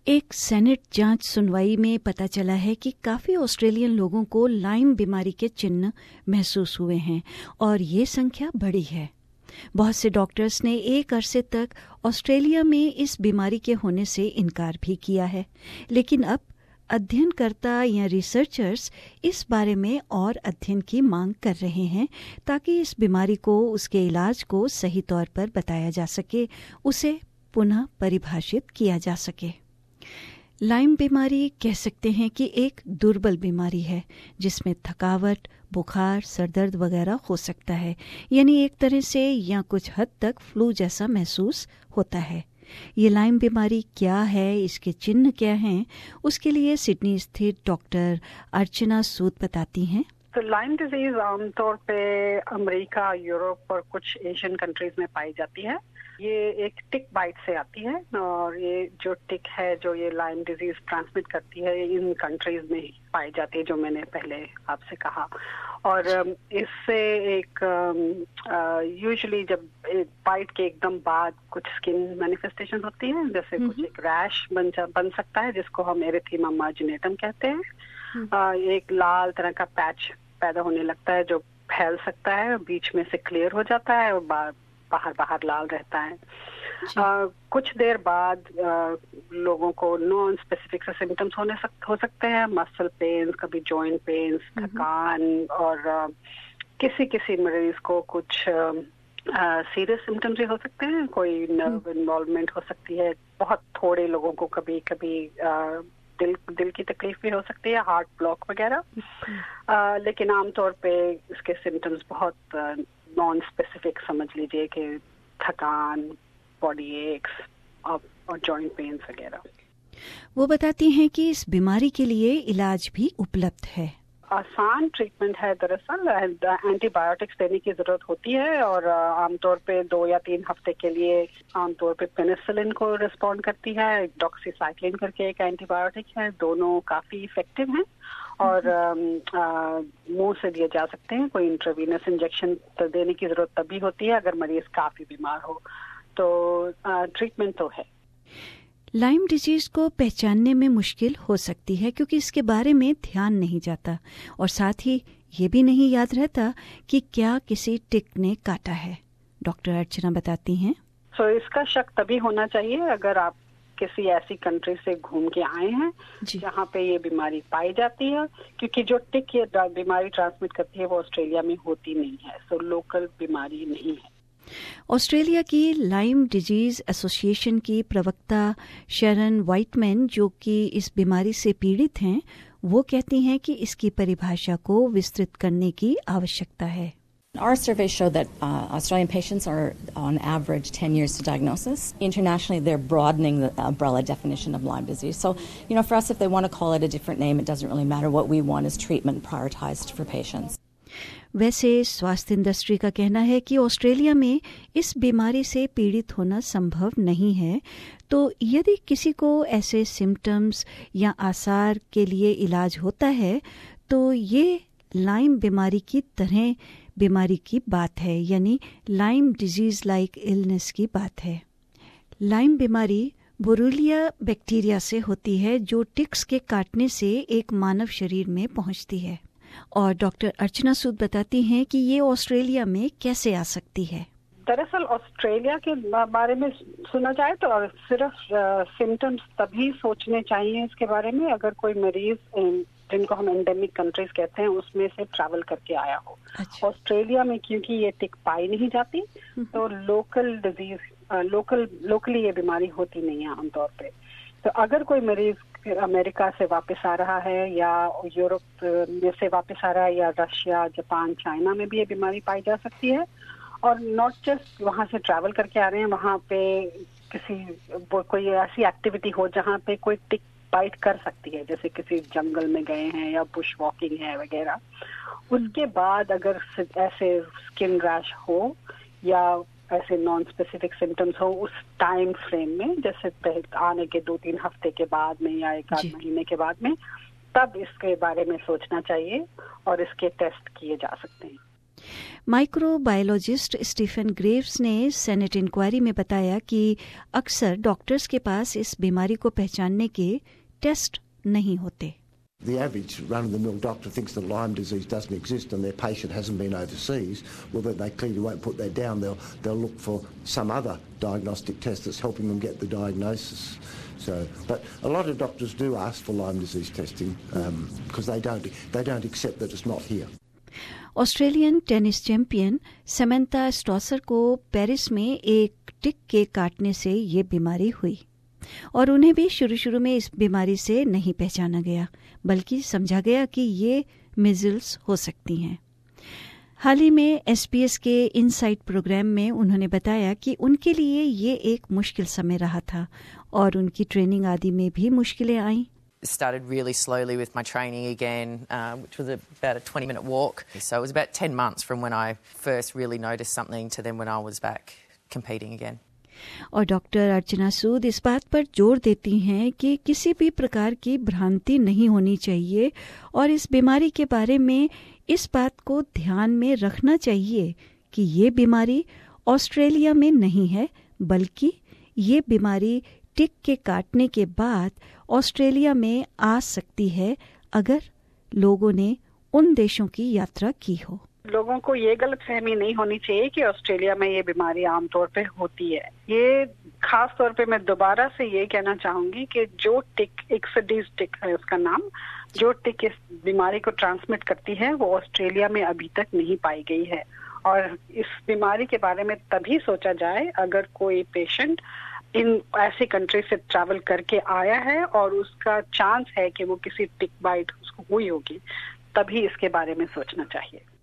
एक सेनेट जांच सुनवाई में पता चला है कि काफ़ी ऑस्ट्रेलियन लोगों को लाइम बीमारी के चिन्ह महसूस हुए हैं और ये संख्या बड़ी है। बहुत से डॉक्टर्स ने एक अरसे तक ऑस्ट्रेलिया में इस बीमारी के होने से इनकार भी किया है, लेकिन अब अध्ययनकर्ता या रिसर्चर्स इस बारे में और अध्ययन की मांग कर रहे हैं ताकि इस बीमारी को, उसके इलाज को सही तौर पर बताया जा सके, उसे पुनः परिभाषित किया जा सके। लाइम बीमारी कह सकते हैं कि एक दुर्बल बीमारी है जिसमें थकावट, बुखार, सरदर्द वगैरह हो सकता है, यानी एक तरह से या कुछ हद तक फ्लू जैसा महसूस होता है। ये लाइम बीमारी क्या है, इसके चिन्ह क्या हैं, उसके लिए सिडनी स्थित डॉक्टर अर्चना सूद बताती हैं। तो लाइम डिजीज आमतौर पे अमेरिका, यूरोप और कुछ एशियन कंट्रीज में पाई जाती है। ये एक टिक बाइट से आती है और ये जो टिक है जो ये लाइम डिजीज ट्रांसमिट करती है इन कंट्रीज में पाई जाती है, जो मैंने पहले आपसे कहा। और इससे एक यूजुअली जब बाइट के एकदम बाद कुछ स्किन मैनिफेस्टेशन होती है, जैसे कुछ एक रैश बन सकता है जिसको हम एरिथेमा मार्जिनेटम कहते हैं। एक लाल तरह का पैच पैदा होने लगता है जो फैल सकता है, बीच में से क्लियर हो जाता है और बाहर लाल रहता है। कुछ देर बाद लोगों को नॉन स्पेसिफिक से सिम्टम्स हो सकते हैं, मसल पेन्स, कभी जॉइंट पेन्स, थकान, और किसी मरीज को कुछ सीरियस सिम्टम्स भी हो सकते हैं। कोई नर्व इन्वॉल्वमेंट हो सकती है। बहुत थोड़े लोगों को कभी दिल की तकलीफ भी हो सकती है, हार्ट ब्लॉक वगैरह। लेकिन आमतौर पे इसके सिम्टम्स बहुत नॉन स्पेसिफिक समझ लीजिए कि थकान, बॉडी एक्स और जॉइंट पेन्स वगैरह। वो बताती हैं कि इस बीमारी के लिए इलाज भी उपलब्ध है। आसान ट्रीटमेंट है, दरअसल एंटीबायोटिक्स देने की जरूरत होती है और आमतौर पे 2 या 3 हफ्ते के लिए आमतौर पे पेनिसिलिन को रिस्पॉन्ड करती है। डॉक्सीसाइक्लिन करके एक एंटीबायोटिक है, दोनों काफी इफेक्टिव हैं और मुंह से दिए जा सकते हैं। कोई इंट्रावीनस इंजेक्शन देने की जरूरत तभी होती है अगर मरीज काफी बीमार हो, तो ट्रीटमेंट तो है। लाइम डिजीज को पहचानने में मुश्किल हो सकती है क्योंकि इसके बारे में ध्यान नहीं जाता और साथ ही ये भी नहीं याद रहता कि क्या किसी टिक ने काटा है। डॉक्टर अर्चना बताती हैं। इसका शक तभी होना चाहिए अगर आप किसी ऐसी कंट्री से घूम के आए हैं जहाँ पे ये बीमारी पाई जाती है, क्योंकि जो टिक ये बीमारी ट्रांसमिट करती है वो ऑस्ट्रेलिया में होती नहीं है, सो लोकल बीमारी नहीं है। ऑस्ट्रेलिया की लाइम डिजीज एसोसिएशन की प्रवक्ता शरन व्हाइटमैन, जो कि इस बीमारी से पीड़ित हैं, वो कहती हैं कि इसकी परिभाषा को विस्तृत करने की आवश्यकता है। Our surveys show that Australian patients are on average 10 years to diagnosis. Internationally, they're broadening the umbrella definition of Lyme disease. So, for us, if they want to call it a different name, it doesn't really matter. What we want is treatment prioritized for patients. वैसे स्वास्थ्य industry का कहना है कि Australia में इस बीमारी से पीड़ित होना संभव नहीं है, तो यदि किसी को ऐसे सिम्टम्स या आसार के लिए इलाज होता है तो ये लाइम बीमारी की तरह बीमारी की बात है, यानी लाइम डिजीज लाइक इलनेस की बात है। लाइम बीमारी बोरुलिया बैक्टीरिया से होती है जो टिक्स के काटने से एक मानव शरीर में पहुंचती है। और डॉक्टर अर्चना सूद बताती हैं कि ये ऑस्ट्रेलिया में कैसे आ सकती है। दरअसल ऑस्ट्रेलिया के बारे में सुना जाए तो सिर्फ सिम्टम्स तभी सोचने चाहिए इसके बारे में अगर कोई मरीज जिनको हम एंडेमिक कंट्रीज कहते हैं उसमें से ट्रैवल करके आया हो। अच्छा। ऑस्ट्रेलिया में क्योंकि ये टिक पाई नहीं जाती तो लोकली ये बीमारी होती नहीं है आमतौर पे। तो अगर कोई मरीज अमेरिका से वापस आ रहा है या यूरोप में से वापस आ रहा है या रशिया, जापान, चाइना में भी ये बीमारी पाई जा सकती है। और नॉट जस्ट वहाँ से ट्रैवल करके आ रहे हैं, वहाँ पे कोई ऐसी एक्टिविटी हो जहाँ पे कोई टिक बाइट कर सकती है, जैसे किसी जंगल में गए हैं या बुश वॉकिंग है वगैरह। उसके बाद अगर ऐसे स्किन रैश हो या ऐसे नॉन स्पेसिफिक सिम्टम्स हो उस टाइम फ्रेम में, जैसे आने के 2-3 हफ्ते के बाद में या 1-8 महीने के बाद में, तब इसके बारे में सोचना चाहिए और इसके टेस्ट किए जा सकते हैं। माइक्रोबायोलॉजिस्ट स्टीफन ग्रेव्स ने सेनेट इंक्वायरी में बताया कि अक्सर डॉक्टर्स के पास इस बीमारी को पहचानने के टेस्ट नहीं होते। The average run-of-the-mill doctor thinks that Lyme disease doesn't exist and their patient hasn't been overseas. Well, they clearly won't put that down. They'll look for some other diagnostic test that's helping them get the diagnosis. But a lot of doctors do ask for Lyme disease testing because they don't accept that it's not here. Australian tennis champion Samantha Stosur को Paris में एक टिक के काटने से ये बीमारी हुई और उन्हें भी शुरू में इस बीमारी से नहीं पहचाना गया, बल्कि समझा गया कि ये मिजल्स हो सकती हैं। हाल ही में SBS के इनसाइट प्रोग्राम में उन्होंने बताया कि उनके लिए ये एक मुश्किल समय रहा था और उनकी ट्रेनिंग आदि में भी मुश्किलें आईं। Started really slowly with my training again, which was about a 20-minute walk. So it was about 10 months from when I first really noticed something to then when I was back competing again. और doctor Archana Sood इस बात पर जोर देती हैं कि किसी भी प्रकार की भ्रांति नहीं होनी चाहिए और इस बीमारी के बारे में इस बात को ध्यान में रखना चाहिए कि ये बीमारी ऑस्ट्रेलिया में नहीं है, बल्कि ये बीमारी टिक के काटने के बाद ऑस्ट्रेलिया में आ सकती है अगर लोगों ने उन देशों की यात्रा की हो। लोगों को ये गलतफहमी नहीं होनी चाहिए कि ऑस्ट्रेलिया में ये बीमारी आमतौर पे होती है। ये खास तौर पे मैं दोबारा से ये कहना चाहूंगी कि जो टिक, इक्सडीज टिक है उसका नाम, जो टिक इस बीमारी को ट्रांसमिट करती है वो ऑस्ट्रेलिया में अभी तक नहीं पाई गई है। और इस बीमारी के बारे में तभी सोचा जाए अगर कोई पेशेंट इन ऐसी कंट्री से ट्रैवल करके आया है और उसका चांस है कि वो किसी टिक बाइट उसको हुई होगी, तभी इसके बारे में सोचना चाहिए।